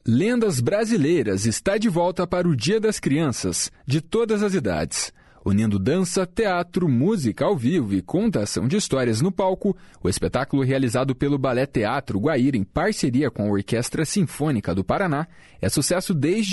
Lendas Brasileiras está de volta para o Dia das Crianças, de todas as idades. Unindo dança, teatro, música ao vivo e contação de histórias no palco, o espetáculo realizado pelo Balé Teatro Guaíra em parceria com a Orquestra Sinfônica do Paraná é sucesso desde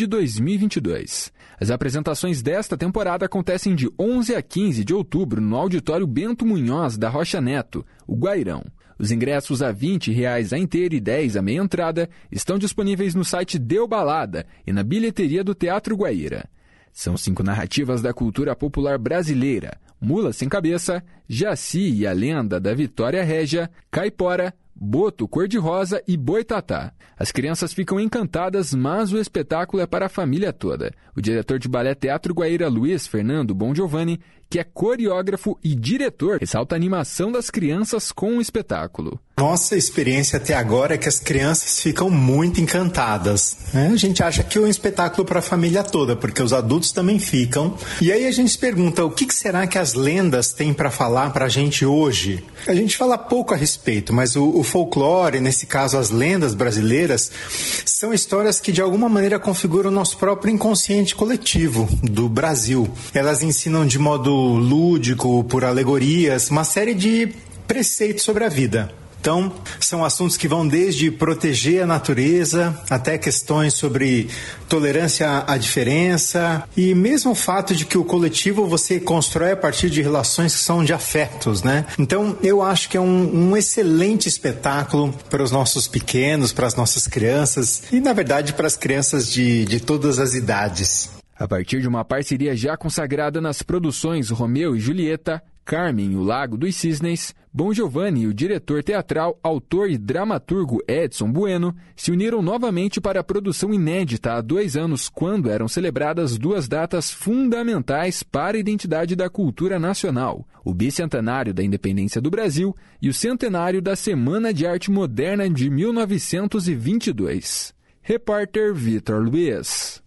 2022. As apresentações desta temporada acontecem de 11 a 15 de outubro no Auditório Bento Munhoz da Rocha Neto, o Guairão. Os ingressos a R$ 20 a inteira e 10 a meia entrada estão disponíveis no site Deu Balada e na bilheteria do Teatro Guaíra. São 5 narrativas da cultura popular brasileira: Mula Sem Cabeça, Jaci e a Lenda da Vitória Régia, Caipora, Boto Cor-de-Rosa e Boitatá. As crianças ficam encantadas, mas o espetáculo é para a família toda. O diretor de Balé Teatro Guaíra, Luiz Fernando Bongiovanni, que é coreógrafo e diretor, ressalta a animação das crianças com o espetáculo. Nossa experiência até agora é que as crianças ficam muito encantadas, né? A gente acha que é um espetáculo para a família toda, porque os adultos também ficam. E aí a gente se pergunta, o que será que as lendas têm para falar para a gente hoje? A gente fala pouco a respeito, mas o folclore, nesse caso as lendas brasileiras, são histórias que de alguma maneira configuram o nosso próprio inconsciente coletivo do Brasil. Elas ensinam de modo lúdico, por alegorias, uma série de preceitos sobre a vida. Então, são assuntos que vão desde proteger a natureza até questões sobre tolerância à diferença e mesmo o fato de que o coletivo você constrói a partir de relações que são de afetos, né? Então, eu acho que é um excelente espetáculo para os nossos pequenos, para as nossas crianças e, na verdade, para as crianças de todas as idades. A partir de uma parceria já consagrada nas produções Romeu e Julieta, Carmen e o Lago dos Cisnes, Bongiovanni e o diretor teatral, autor e dramaturgo Edson Bueno se uniram novamente para a produção inédita há 2 anos, quando eram celebradas 2 datas fundamentais para a identidade da cultura nacional: o bicentenário da independência do Brasil e o centenário da Semana de Arte Moderna de 1922. Repórter Vitor Luiz.